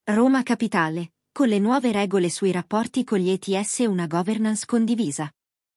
Roma Capitale, con le nuove regole sui rapporti con gli ETS e una governance condivisa.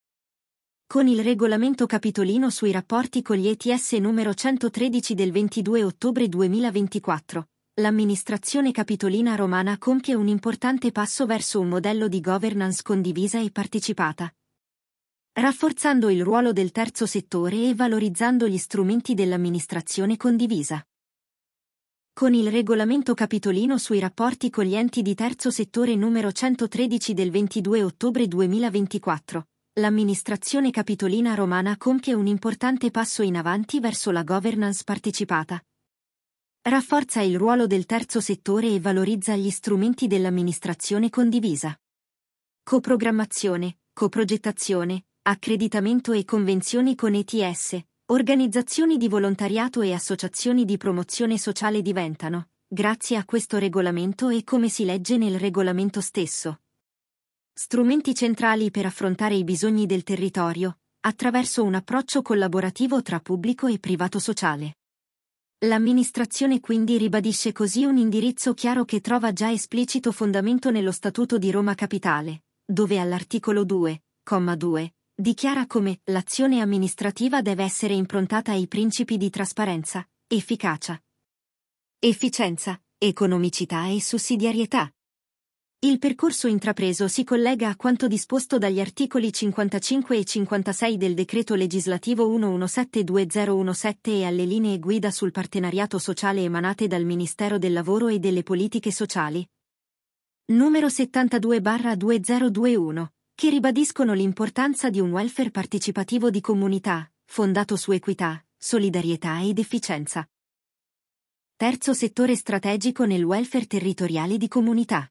Con il regolamento capitolino sui rapporti con gli ETS numero 113 del 22 ottobre 2024, l'amministrazione capitolina romana compie un importante passo verso un modello di governance condivisa e partecipata, rafforzando il ruolo del terzo settore e valorizzando gli strumenti dell'amministrazione condivisa. Con il regolamento capitolino sui rapporti con gli enti di terzo settore numero 113 del 22 ottobre 2024, l'amministrazione capitolina romana compie un importante passo in avanti verso la governance partecipata. Rafforza il ruolo del terzo settore e valorizza gli strumenti dell'amministrazione condivisa. Coprogrammazione, coprogettazione, accreditamento e convenzioni con ETS. Organizzazioni di volontariato e associazioni di promozione sociale diventano, grazie a questo regolamento e come si legge nel regolamento stesso, strumenti centrali per affrontare i bisogni del territorio, attraverso un approccio collaborativo tra pubblico e privato sociale. L'amministrazione quindi ribadisce così un indirizzo chiaro che trova già esplicito fondamento nello Statuto di Roma Capitale, dove all'articolo 2, comma 2, dichiara come l'azione amministrativa deve essere improntata ai principi di trasparenza, efficacia, efficienza, economicità e sussidiarietà. Il percorso intrapreso si collega a quanto disposto dagli articoli 55 e 56 del decreto legislativo 1172017 e alle linee guida sul partenariato sociale emanate dal Ministero del Lavoro e delle Politiche Sociali, numero 72/2021. Che ribadiscono l'importanza di un welfare partecipativo di comunità, fondato su equità, solidarietà ed efficienza. Terzo settore strategico nel welfare territoriale di comunità.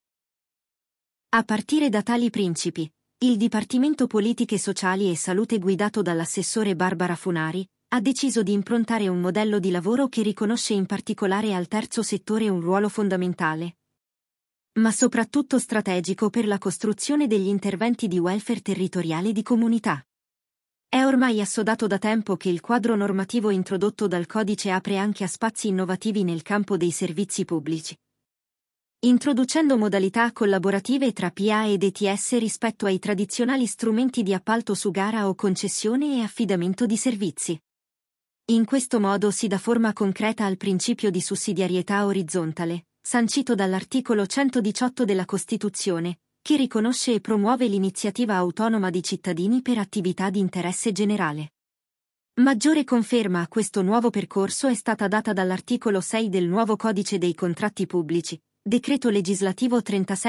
A partire da tali principi, il Dipartimento Politiche Sociali e Salute guidato dall'assessore Barbara Funari, ha deciso di improntare un modello di lavoro che riconosce in particolare al terzo settore un ruolo fondamentale, ma soprattutto strategico per la costruzione degli interventi di welfare territoriale di comunità. È ormai assodato da tempo che il quadro normativo introdotto dal codice apre anche a spazi innovativi nel campo dei servizi pubblici, introducendo modalità collaborative tra PA ed ETS rispetto ai tradizionali strumenti di appalto su gara o concessione e affidamento di servizi. In questo modo si dà forma concreta al principio di sussidiarietà orizzontale, sancito dall'articolo 118 della Costituzione, che riconosce e promuove l'iniziativa autonoma di cittadini per attività di interesse generale. Maggiore conferma a questo nuovo percorso è stata data dall'articolo 6 del nuovo Codice dei Contratti Pubblici, decreto legislativo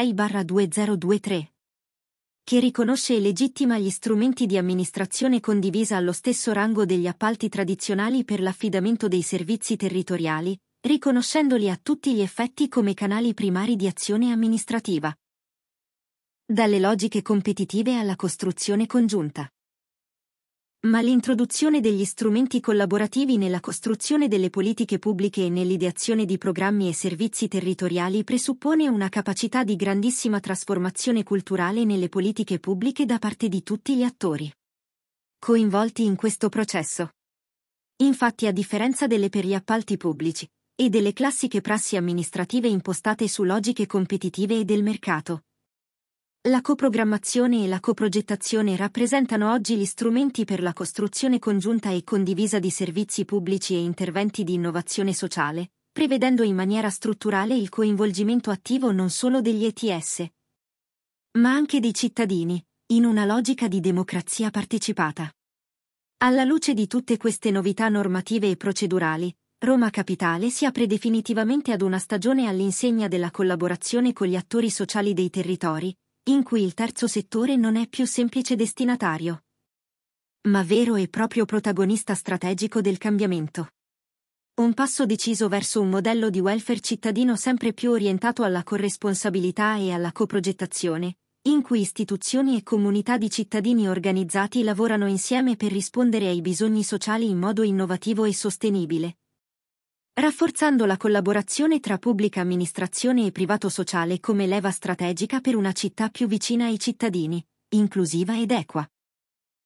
36/2023, che riconosce e legittima gli strumenti di amministrazione condivisa allo stesso rango degli appalti tradizionali per l'affidamento dei servizi territoriali, riconoscendoli a tutti gli effetti come canali primari di azione amministrativa. Dalle logiche competitive alla costruzione congiunta. Ma l'introduzione degli strumenti collaborativi nella costruzione delle politiche pubbliche e nell'ideazione di programmi e servizi territoriali presuppone una capacità di grandissima trasformazione culturale nelle politiche pubbliche da parte di tutti gli attori coinvolti in questo processo. Infatti, a differenza delle per gli appalti pubblici e delle classiche prassi amministrative impostate su logiche competitive e del mercato, la coprogrammazione e la coprogettazione rappresentano oggi gli strumenti per la costruzione congiunta e condivisa di servizi pubblici e interventi di innovazione sociale, prevedendo in maniera strutturale il coinvolgimento attivo non solo degli ETS, ma anche dei cittadini, in una logica di democrazia partecipata. Alla luce di tutte queste novità normative e procedurali, Roma Capitale si apre definitivamente ad una stagione all'insegna della collaborazione con gli attori sociali dei territori, in cui il terzo settore non è più semplice destinatario, ma vero e proprio protagonista strategico del cambiamento. Un passo deciso verso un modello di welfare cittadino sempre più orientato alla corresponsabilità e alla coprogettazione, in cui istituzioni e comunità di cittadini organizzati lavorano insieme per rispondere ai bisogni sociali in modo innovativo e sostenibile, rafforzando la collaborazione tra pubblica amministrazione e privato sociale come leva strategica per una città più vicina ai cittadini, inclusiva ed equa.